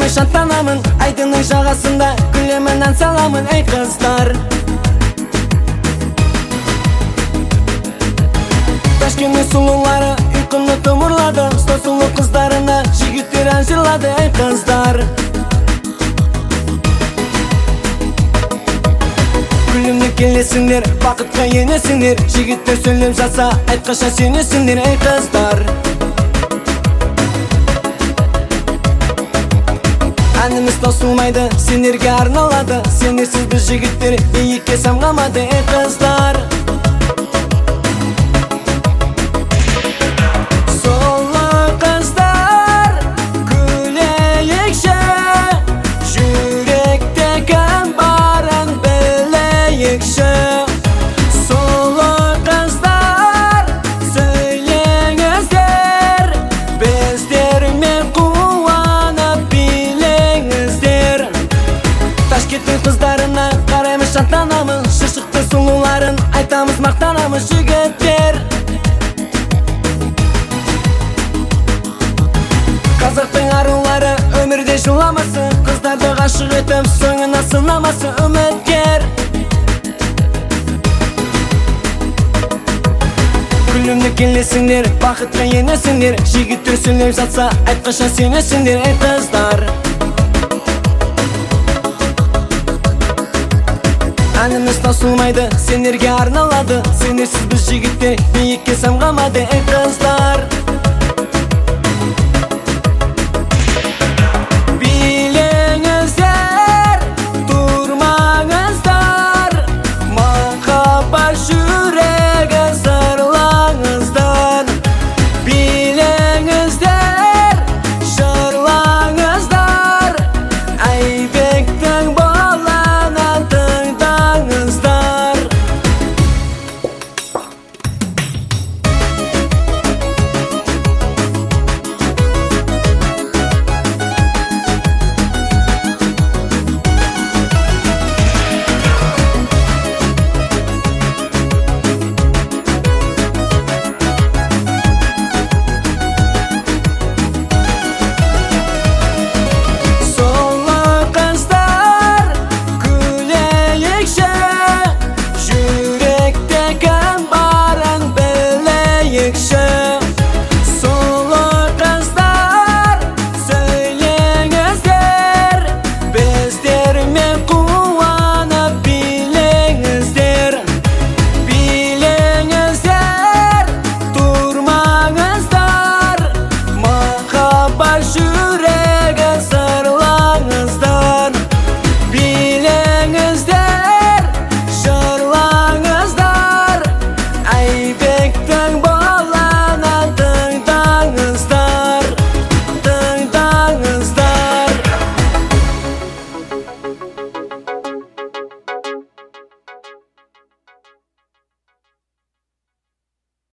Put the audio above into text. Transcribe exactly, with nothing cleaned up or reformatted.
Айтқанды шаттанамын, айдынның жағасында күлемін, ән саламын, ей қыздар. Ташкенттің сұлулары ұйқыны тұмырлады, сто сұлу қыздарына жігіттер ән жырлады, ей қыздар. Күлімді келесіңдер, бақытқа енесіңдер, жігіттер сөйлеп жатса айтқаша сенесіңдер, ей қыздар. Әніміз таусылмайды, сендерге арналады, сендерсіз біз жігіттер биікке самғамады, ей қыздар. Сұлу қыздар, күлейікші, жүректе кім барын білейікші. Сұлу қыздар, сөйлеңіздер, біздермен қуанып билеңіздер. Ташкенттің қыздарына қараймыз, шаттанамыз, шыршықты сұлуларын айтамыз, мақтанамыз, жігіттер. Қазақтың арулары өмірде жыламасы, қыздарды ғашық етіп соңына сынамасы, үміткер. Күлімді келесіңдер, бақытқа енесіңдер, жігіттер сөйлеп жатса айтқаша сенесіңдер, ей қыздар. Әніміз таусылмайды, сендерге арналады, сендерсіз біз жігіттер биікке самғамады, ей қыздар.